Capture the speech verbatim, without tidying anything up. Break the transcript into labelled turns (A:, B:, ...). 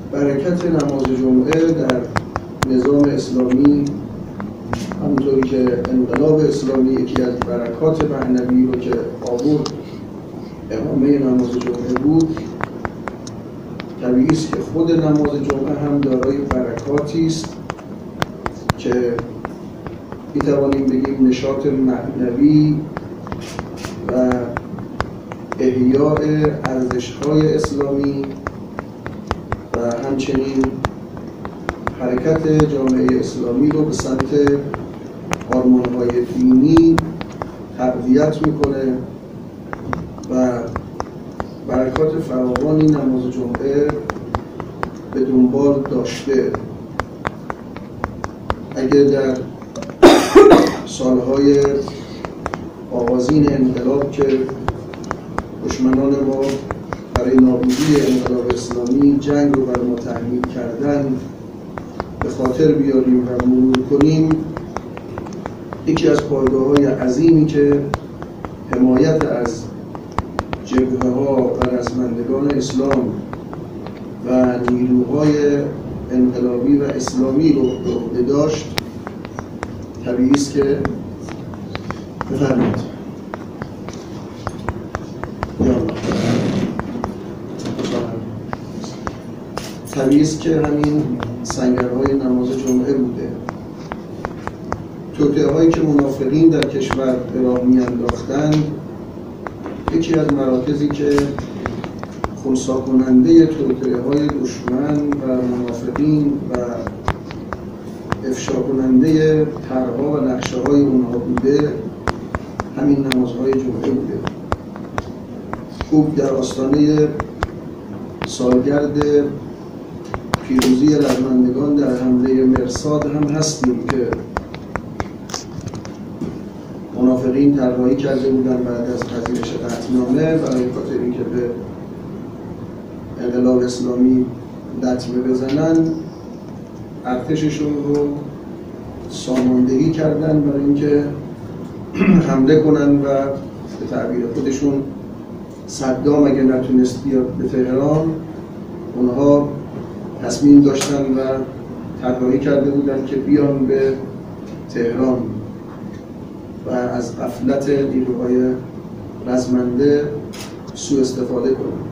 A: برکت نماز جمعه در نظام اسلامی، همونطوری که انقلاب اسلامی یکی از برکات پهلوی رو که آورد اقامه نماز جمعه بود، طبیعی است که خود نماز جمعه هم دارای برکاتی است که میتوانیم بگیم نشاط معنوی و احیاء ارزش‌های اسلامی و همچنین حرکت جامعه اسلامی رو به سمت آرمان‌های دینی تقویت میکنه و برکات فراوانی نماز جمعه به دنبال داشته. اگر در سالهای آغازین انقلاب که دشمنان ما برای نابودی انقلاب اسلامی جنگ رو بر ما تحمیل کردن به خاطر بیاریم و مرور کنیم، یکی از پایگاه‌های عظیمی که حمایت از جبهه‌ها و رزمندگان اسلام و نیروهای انقلابی و اسلامی رو به عهده داشت، طبیعی است که بفرمایید طبیعی است که همین سنگرهای نماز جمعه بوده. توطئه هایی که منافقین در کشور به راه میانداختند، یکی از مراکزی که خنثی کننده توطئه های دشمن و منافقین و افشا کننده طرح‌ها و نقشه های اونها بوده، همین نمازهای جمعه بوده. خوب در آستانه سالگرد پیروزی رزمندگان در حمله مرصاد هم هستیم که منافقین طراحی کرده بودن بعد از پذیرش قطعنامه برای خاطر اینکه به انقلاب اسلامی لطمه بزنن، ارتششون رو ساماندهی کردن برای اینکه حمله کنن و به تعبیر خودشون صدام اگه نتونست بیاد به تهران، اونها تصمیم داشتن و طراحی کرده بودن که بیان به تهران و از غفلت نیروهای رزمنده سوء استفاده کنند.